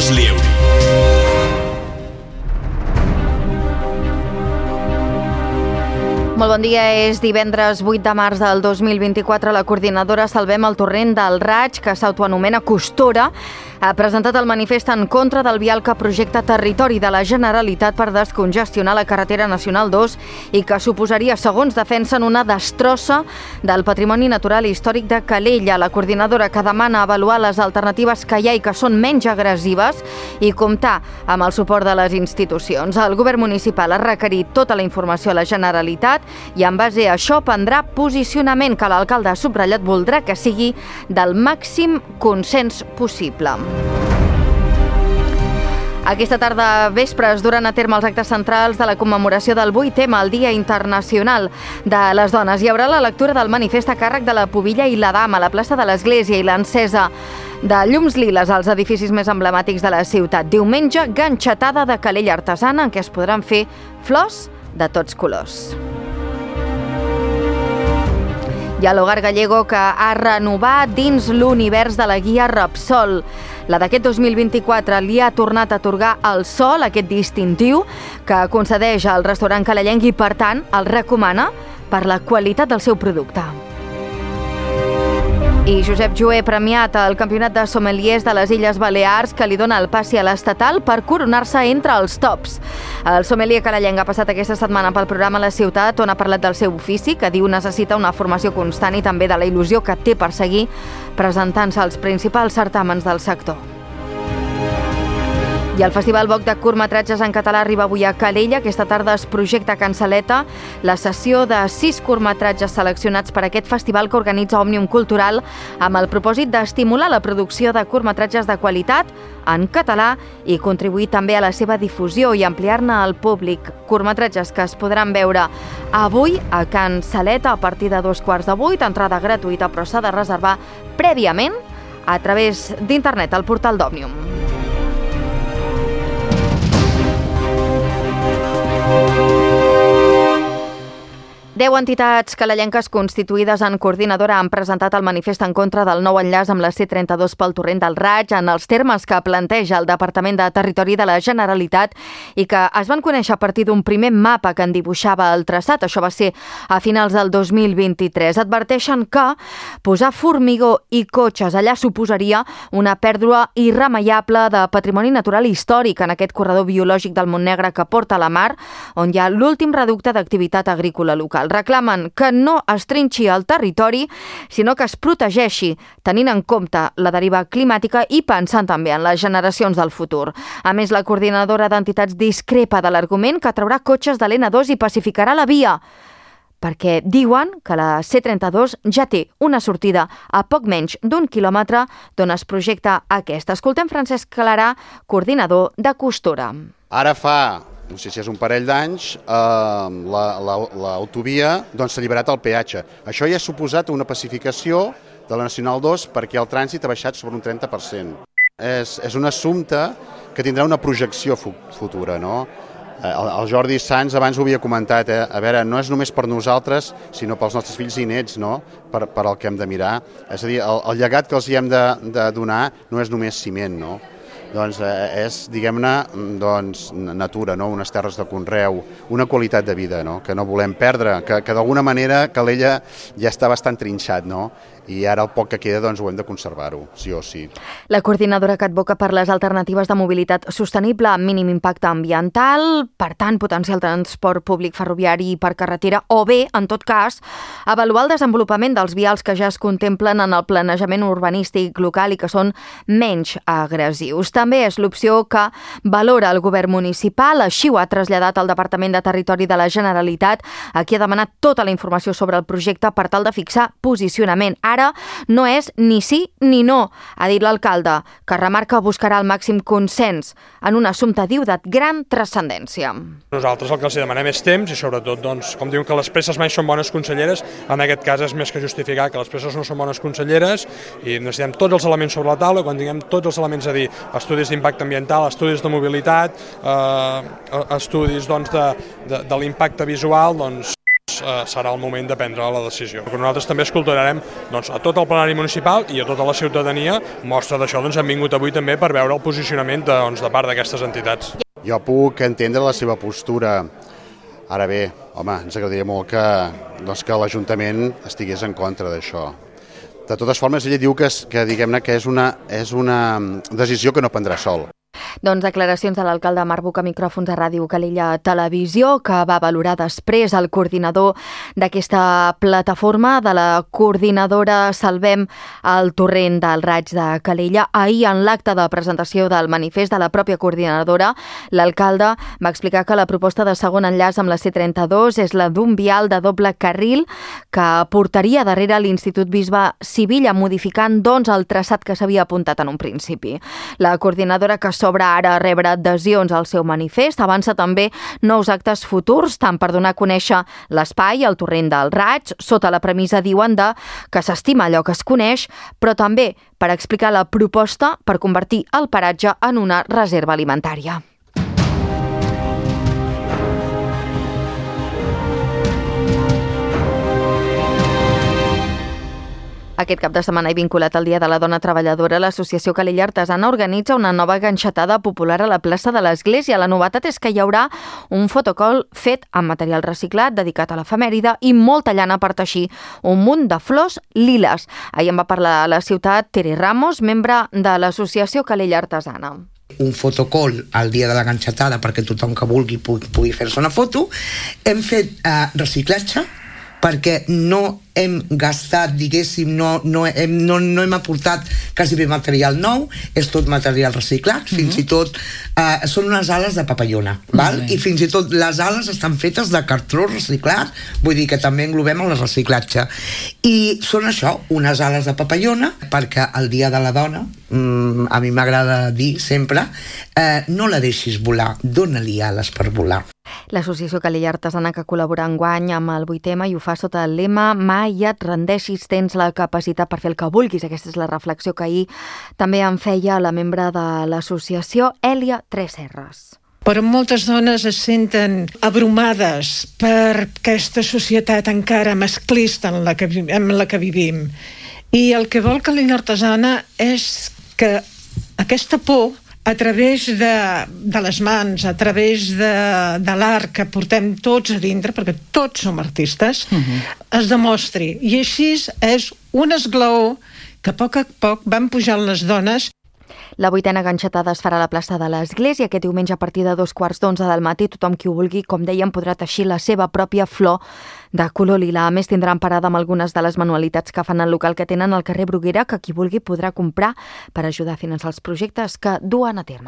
Carles Lieuri. Molt bon dia, és divendres 8 de març del 2024. La coordinadora Salvem el Torrent del Raig, que s'autoanomena Costora, ha presentat el manifest en contra del vial que projecta Territori de la Generalitat per descongestionar la carretera nacional 2 i que suposaria, segons defensen, una destrossa del patrimoni natural i històric de Calella. La coordinadora, que demana avaluar les alternatives que hi ha i que són menys agressives i comptar amb el suport de les institucions. El govern municipal ha requerit tota la informació a la Generalitat i en base a això prendrà posicionament, que l'alcalde ha subratllat voldrà que sigui del màxim consens possible. Aquesta tarda vespre es duran a terme els actes centrals de la commemoració del 8M, el Dia Internacional de les Dones. Hi haurà la lectura del manifest a càrrec de la Pubilla i la Dama a la plaça de l'Església i l'encesa de llums liles als edificis més emblemàtics de la ciutat. Diumenge, ganxetada de Calella artesana en què es podran fer flors de tots colors. I a l'Hogar Gallego, que ha renovat dins l'univers de la guia Repsol. La d'aquest 2024 li ha tornat a atorgar el sol, aquest distintiu, que concedeix al restaurant calellenc i, per tant, el recomana per la qualitat del seu producte. I Josep Joé, premiat al Campionat de Sommeliers de les Illes Balears, que li dona el passi a l'estatal per coronar-se entre els tops. El sommelier calellenc ha passat aquesta setmana pel programa La Ciutat, on ha parlat del seu ofici, que diu necessita una formació constant, i també de la il·lusió que té per seguir presentant-se als principals certàmens del sector. I el Festival Boc de curtmetratges en català arriba avui a Calella. Aquesta tarda es projecta a Can Saleta la sessió de 6 curtmetratges seleccionats per aquest festival que organitza Òmnium Cultural amb el propòsit d'estimular la producció de curtmetratges de qualitat en català i contribuir també a la seva difusió i ampliar-ne al públic. Curtmetratges que es podran veure avui a Can Saleta a partir de 7:15, entrada gratuïta, però s'ha de reservar prèviament a través d'internet al portal d'Òmnium. Deu entitats calellenques constituïdes en coordinadora han presentat el manifest en contra del nou enllaç amb la C32 pel torrent del Raig en els termes que planteja el Departament de Territori de la Generalitat i que es van conèixer a partir d'un primer mapa que en dibuixava el traçat. Això va ser a finals del 2023. Adverteixen que posar formigó i cotxes allà suposaria una pèrdua irremeiable de patrimoni natural i històric en aquest corredor biològic del Montnegre que porta a la mar, on hi ha l'últim reducte d'activitat agrícola local. Reclamen que no es trinxi el territori, sinó que es protegeixi, tenint en compte la deriva climàtica i pensant també en les generacions del futur. A més, la coordinadora d'entitats discrepa de l'argument que traurà cotxes de l'N2 i pacificarà la via, perquè diuen que la C32 ja té una sortida a poc menys d'1 quilòmetre d'on es projecta aquesta. Escoltem Francesc Clarà, coordinador de Costora. Ara fa, no sé si és un parell d'anys, l'autovia s'ha alliberat el peatge. Això ja ha suposat una pacificació de la Nacional 2 perquè el trànsit ha baixat sobre un 30%. És un assumpte que tindrà una projecció futura, no? El Jordi Sans abans ho havia comentat, a veure, no és només per nosaltres, sinó pels nostres fills i nets, no? Per el que hem de mirar. És a dir, el llegat que els hi hem de donar no és només ciment, no? Doncs és, diguem-ne, natura, no? Unes terres de conreu, una qualitat de vida, no? Que no volem perdre, que d'alguna manera Calella ja està bastant trinxat, no? I ara el poc que queda ho hem de conservar-ho, sí o sí. La coordinadora que advoca per les alternatives de mobilitat sostenible amb mínim impacte ambiental, per tant, potenciar el transport públic ferroviari per carretera o bé, en tot cas, avaluar el desenvolupament dels vials que ja es contemplen en el planejament urbanístic local i que són menys agressius. També és l'opció que valora el govern municipal, així ho ha traslladat el Departament de Territori de la Generalitat, a qui ha demanat tota la informació sobre el projecte per tal de fixar posicionament. Ara no és ni sí ni no, ha dit l'alcalde, que remarca buscarà el màxim consens en un assumpte, diu, de gran transcendència. Nosaltres el que els demanem és temps i sobretot, com diuen que les presses mai són bones conselleres, en aquest cas és més que justificar que les presses no són bones conselleres i necessitem tots els elements sobre la taula. Quan tinguem tots els elements a dir, estudis d'impacte ambiental, estudis de mobilitat, estudis de l'impacte visual, serà el moment de prendre la decisió. Nosaltres també escoltarem a tot el plenari municipal i a tota la ciutadania. Mostra d'això hem vingut avui també per veure el posicionament de part d'aquestes entitats. Jo puc entendre la seva postura. Ara bé, home, ens agradaria molt que l'Ajuntament estigués en contra d'això. De totes formes, ella diu que diguem-ne que és una decisió que no prendrà sol. Doncs declaracions de l'alcalde Marc Buch a micròfons de Ràdio Calella Televisió, que va valorar després el coordinador d'aquesta plataforma, de la coordinadora Salvem el Torrent del Raig de Calella. Ahir, en l'acte de presentació del manifest de la pròpia coordinadora, l'alcalde va explicar que la proposta de segon enllaç amb la C32 és la d'un vial de doble carril que portaria darrere l'Institut Bisbe Sivilla, modificant doncs el traçat que s'havia apuntat en un principi. La coordinadora, que s'obre ara a rebre adhesions al seu manifest, avança també nous actes futurs, tant per donar a conèixer l'espai, el Torrent del Raig, sota la premissa, diuen, que s'estima allò que es coneix, però també per explicar la proposta per convertir el paratge en una reserva alimentària. Aquest cap de setmana i vinculat al Dia de la Dona Treballadora, l'Associació Calella Artesana organitza una nova ganxetada popular a la plaça de l'Església. La novetat és que hi haurà un fotocol fet amb material reciclat dedicat a l'efemèride i molta llana per teixir un munt de flors liles. Ahir en va parlar a la ciutat Tere Ramos, membre de l'Associació Calella Artesana. Un fotocol al dia de la ganxetada perquè tothom que vulgui pugui fer-se una foto. Hem fet reciclatge perquè no hem gastat, diguéssim, no hem aportat quasi bé material nou, és tot material reciclat, fins i tot són unes ales de papallona, val? I fins i tot les ales estan fetes de cartró reciclat, vull dir que també englobem el reciclatge. I són això, unes ales de papallona, perquè el Dia de la Dona, a mi m'agrada dir sempre, no la deixis volar, dona-li ales per volar. L'Associació Calella Artesana, que col·labora enguany amb el 8M, i ho fa sota el lema "Mai et rendeixis, tens la capacitat per fer el que vulguis". Aquesta és la reflexió que ahir també en feia la membre de l'associació, Èlia Tresserras. Però moltes dones es senten abrumades per aquesta societat encara masclista en la que vivim. I el que vol Calella Artesana és que aquesta por, a través de les mans, a través de l'art que portem tots a dintre, perquè tots som artistes, es demostri. I així és un esglaó que a poc van pujant les dones. La 8a ganxetada es farà a la plaça de l'Església aquest diumenge a partir de 11:15 del matí. Tothom qui ho vulgui, com dèiem, podrà teixir la seva pròpia flor de color lila. A més, tindran parada amb algunes de les manualitats que fan al local que tenen al carrer Bruguera, que qui vulgui podrà comprar per ajudar a finançar els projectes que duen a terme.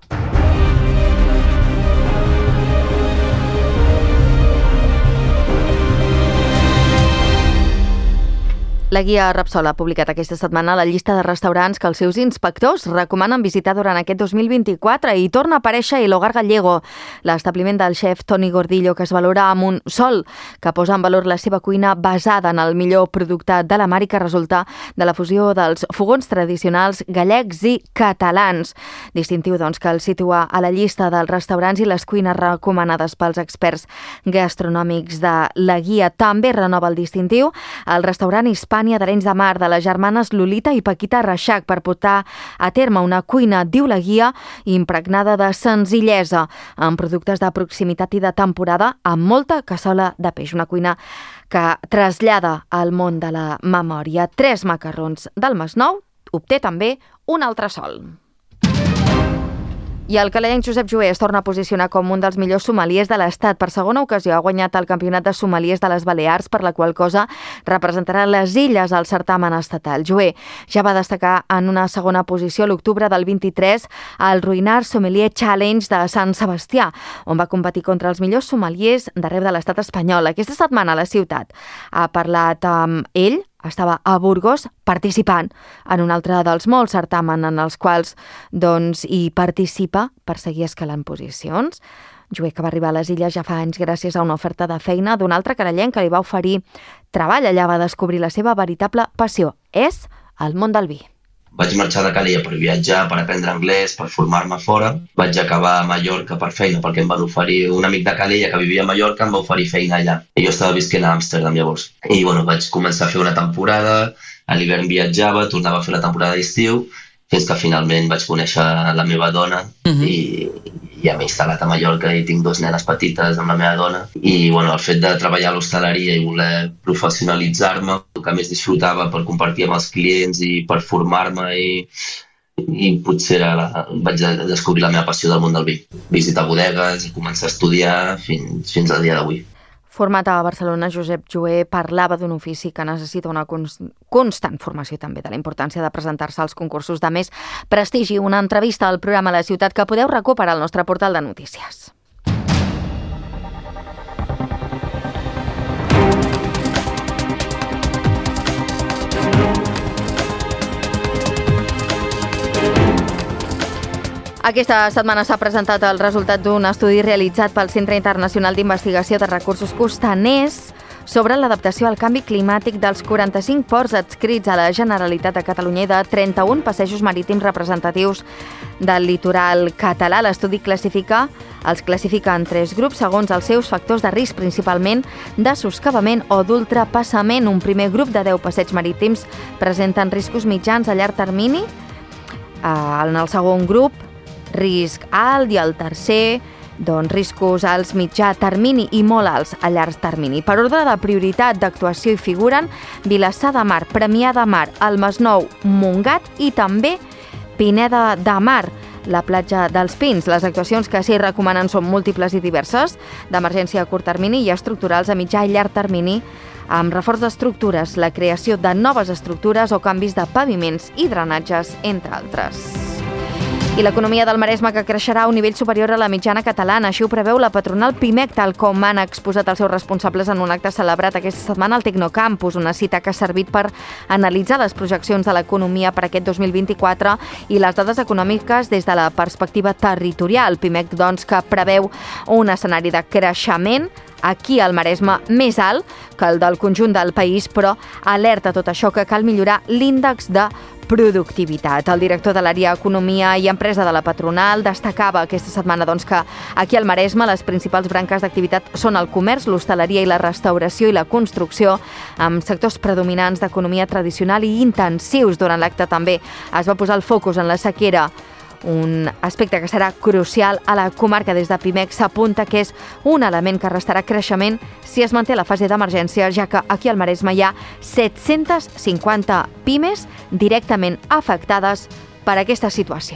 La guia Repsol ha publicat aquesta setmana la llista de restaurants que els seus inspectors recomanen visitar durant aquest 2024 i torna a aparèixer El Hogar Gallego, l'establiment del xef Toni Gordillo, que es valora amb un sol, que posa en valor la seva cuina basada en el millor producte de la mar i que resulta de la fusió dels fogons tradicionals gallecs i catalans. Distintiu, doncs, que el situa a la llista dels restaurants i les cuines recomanades pels experts gastronòmics de la guia. També renova el distintiu el restaurant Hispània d'Arenys de Mar de les germanes Lolita i Paquita Reixac per portar a terme una cuina, diu la guia, impregnada de senzillesa, amb productes de proximitat i de temporada, amb molta cassola de peix. Una cuina que trasllada al món de la memòria. 3 macarrons del Masnou obté també un altre sol. I el calelenc Josep Joé es torna a posicionar com un dels millors sommeliers de l'Estat. Per segona ocasió ha guanyat el Campionat de Sommeliers de les Balears, per la qual cosa representarà les Illes al certamen estatal. Joé ja va destacar en una segona posició l'octubre del 23 al Ruïnart Sommelier Challenge de Sant Sebastià, on va competir contra els millors sommeliers d'arreu de l'Estat espanyol. Aquesta setmana a la ciutat ha parlat amb ell, estava a Burgos participant en un altre dels molts certàmens en els quals hi participa per seguir escalant posicions. Joé, que va arribar a les Illes ja fa anys gràcies a una oferta de feina d'un altre carallenc que li va oferir treball. Allà va descobrir la seva veritable passió. És el món del vi. Vaig marxar de Calella per viatjar, per aprendre anglès, per formar-me fora. Vaig acabar a Mallorca per feina perquè em van oferir, un amic de Calella que vivia a Mallorca em va oferir feina allà. I jo estava visquent a Amsterdam llavors. I vaig començar a fer una temporada, a l'hivern viatjava, tornava a fer la temporada d'estiu, fins que finalment vaig conèixer la meva dona i ja m'he instal·lat a Mallorca i tinc 2 nenes petites amb la meva dona. I el fet de treballar a l'hostaleria i voler professionalitzar-me, el que més disfrutava per compartir amb els clients i per formar-me i potser vaig descobrir la meva passió del món del vi. Visitar bodegues i començar a estudiar fins al dia d'avui. Format a Barcelona, Josep Joé parlava d'un ofici que necessita una constant formació també, de la importància de presentar-se als concursos de més prestigi. Una entrevista al programa La Ciutat que podeu recuperar al nostre portal de notícies. Aquesta setmana s'ha presentat el resultat d'un estudi realitzat pel Centre Internacional d'Investigació de Recursos Costaners sobre l'adaptació al canvi climàtic dels 45 ports adscrits a la Generalitat de Catalunya i de 31 passejos marítims representatius del litoral català. L'estudi els classifica en 3 grups segons els seus factors de risc, principalment de soscavament o d'ultrapassament. Un primer grup de 10 passeigs marítims presenten riscos mitjans a llarg termini. En el segon grup, risc alt, i el tercer, riscos alts, mitjà termini i molt alts a llarg termini. Per ordre de prioritat d'actuació hi figuren Vilassar de Mar, Premià de Mar, el Masnou, Montgat i també Pineda de Mar, la platja dels Pins. Les actuacions que s'hi recomanen són múltiples i diverses, d'emergència a curt termini i estructurals a mitjà i llarg termini, amb reforç d'estructures, la creació de noves estructures o canvis de paviments i drenatges, entre altres. I l'economia del Maresme, que creixerà a un nivell superior a la mitjana catalana. Així ho preveu la patronal Pimec, tal com han exposat els seus responsables en un acte celebrat aquesta setmana al Tecnocampus, una cita que ha servit per analitzar les projeccions de l'economia per aquest 2024 i les dades econòmiques des de la perspectiva territorial. Pimec, que preveu un escenari de creixement aquí al Maresme més alt que el del conjunt del país, però alerta tot això que cal millorar l'índex de productivitat. El director de l'àrea Economia i Empresa de la patronal destacava aquesta setmana que aquí al Maresme les principals branques d'activitat són el comerç, l'hostaleria i la restauració i la construcció, amb sectors predominants d'economia tradicional i intensius. Durant l'acte també es va posar el focus en la sequera, un aspecte que serà crucial a la comarca. Des de Pimec s'apunta que és un element que restarà creixement si es manté la fase d'emergència, ja que aquí al Maresme hi ha 750 pimes directament afectades per aquesta situació.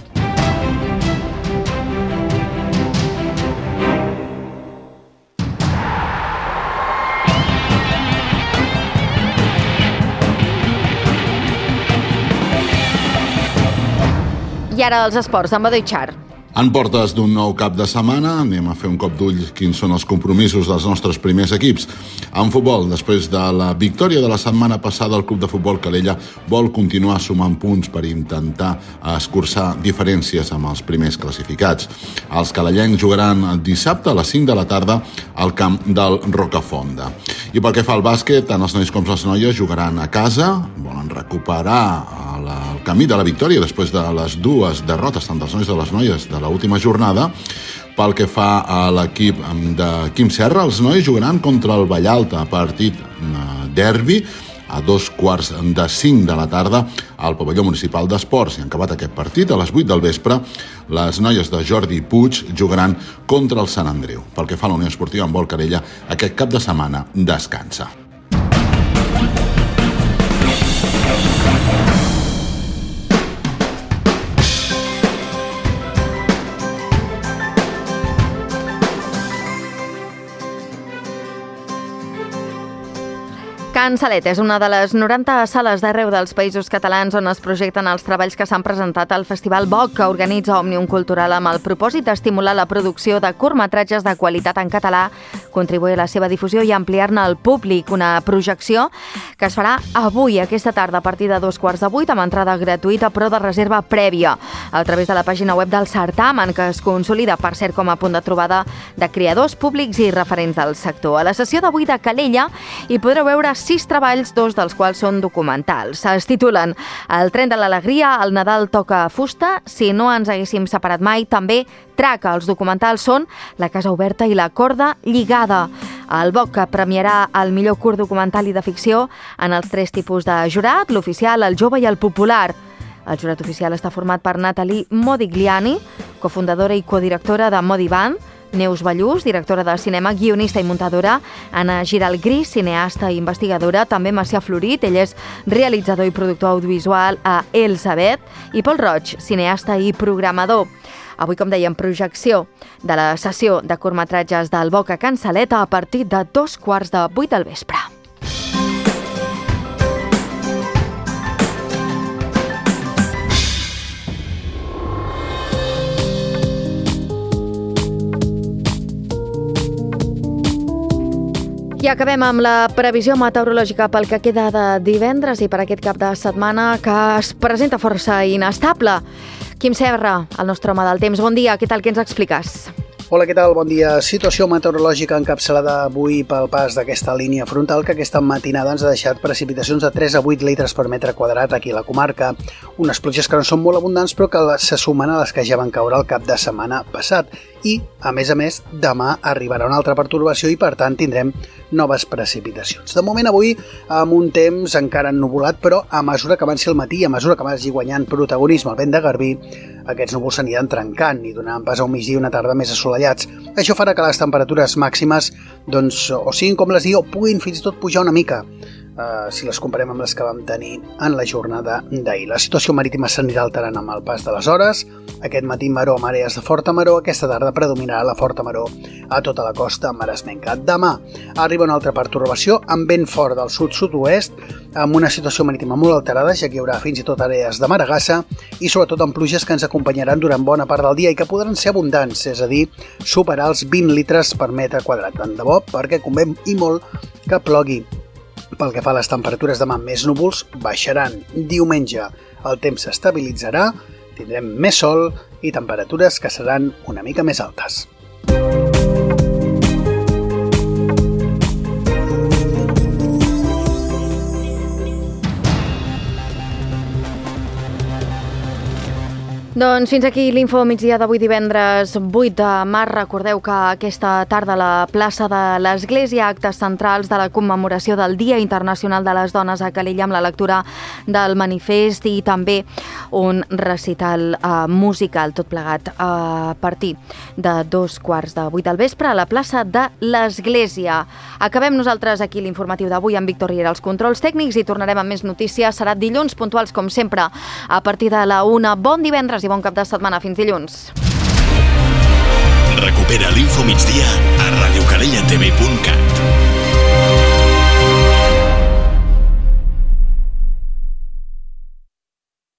I ara els esports, amb Badoi Char. En portes d'un nou cap de setmana, anem a fer un cop d'ull quins són els compromisos dels nostres primers equips. En futbol, després de la victòria de la setmana passada, el Club de Futbol Calella vol continuar sumant punts per intentar escurçar diferències amb els primers classificats. Els calellencs jugaran dissabte a les 5 de la tarda al camp del Rocafonda. I pel que fa al bàsquet, tant els nois com les noies jugaran a casa, volen recuperar el camí de la victòria després de les 2 derrotes, tant dels nois de les noies, de l'última jornada. Pel que fa a l'equip de Quim Serra, els nois jugaran contra el Vallalta, partit derbi a 4:45 de la tarda al pavelló municipal d'esports. I en acabat aquest partit, a les 8 del vespre, les noies de Jordi Puig jugaran contra el Sant Andreu. Pel que fa a la Unió Esportiva Handbol Calella, aquest cap de setmana descansa. Can Salet és una de les 90 sales d'arreu dels països catalans on es projecten els treballs que s'han presentat al Festival Boc, que organitza Òmnium Cultural amb el propòsit d'estimular la producció de curtmetratges de qualitat en català, contribuir a la seva difusió i ampliar-ne al públic. Una projecció que es farà avui, aquesta tarda, a partir de 7:15, amb entrada gratuïta però de reserva prèvia, a través de la pàgina web del certamen, que es consolida, per cert, com a punt de trobada de creadors públics i referents del sector. A la sessió d'avui de Calella hi podreu veure 5 6 treballs, 2 dels quals són documentals. Es titulen El tren de l'alegria, El Nadal toca fusta, Si no ens haguéssim separat mai, també Traca. Els documentals són La casa oberta i La corda lligada. El BOC que premiarà el millor curt documental i de ficció en els 3 tipus de jurat, l'oficial, el jove i el popular. El jurat oficial està format per Nathalie Modigliani, cofundadora i codirectora de Modiband, Neus Ballús, directora de cinema, guionista i muntadora, Anna Giralt-Gris, cineasta i investigadora, també Macià Florit, ell és realitzador i productor audiovisual a Elsabet, i Pol Roig, cineasta i programador. Avui, com dèiem, projecció de la sessió de curtmetratges del BOC a Can Saleta a partir de 7:15 del vespre. I acabem amb la previsió meteorològica pel que queda de divendres i per aquest cap de setmana que es presenta força inestable. Quim Serra, el nostre home del temps. Bon dia, què tal, què ens expliques? Hola, què tal? Bon dia. Situació meteorològica encapçalada avui pel pas d'aquesta línia frontal que aquesta matinada ens ha deixat precipitacions de 3 a 8 litres per metre quadrat aquí a la comarca. Unes pluges que no són molt abundants però que se sumen a les que ja van caure el cap de setmana passat. I, a més, demà arribarà una altra pertorbació i, per tant, tindrem noves precipitacions. De moment, avui, amb un temps encara ennuvolat, però a mesura que avanci el matí, a mesura que vagi guanyant protagonisme el vent de garbí, aquests núvols s'aniran trencant i donant pas a un migdia i una tarda més assolellats. Això farà que les temperatures màximes, o siguin com les diu, o puguin fins i tot pujar una mica, si les comparem amb les que vam tenir en la jornada d'ahir. La situació marítima s'anirà alterant amb el pas de les hores. Aquest matí maró a marees de forta maró, aquesta tarda predominarà la forta maró a tota la costa maresmenca. Demà arriba una altra pertorbació amb vent fort del sud-sud-oest, amb una situació marítima molt alterada, ja que hi haurà fins i tot àrees de maragassa i sobretot amb pluges que ens acompanyaran durant bona part del dia i que podran ser abundants, és a dir, superar els 20 litres per metre quadrat. Tant de bo, perquè convé i molt que plogui. Pel que fa a les temperatures, demà més núvols baixaran. Diumenge el temps s'estabilitzarà, tindrem més sol i temperatures que seran una mica més altes. Doncs fins aquí l'info migdia d'avui divendres 8 de març. Recordeu que aquesta tarda a la plaça de l'Església actes centrals de la commemoració del Dia Internacional de les Dones a Calella amb la lectura del manifest i també un recital musical, tot plegat a partir de 7:15 del vespre a la plaça de l'Església. Acabem nosaltres aquí l'informatiu d'avui amb Víctor Riera als controls tècnics i tornarem amb més notícies. Serà dilluns puntuals com sempre a partir de la 1. Bon divendres i bon cap de setmana. Fins dilluns. Recupera l'Info Migdia a radiocalellatv.cat.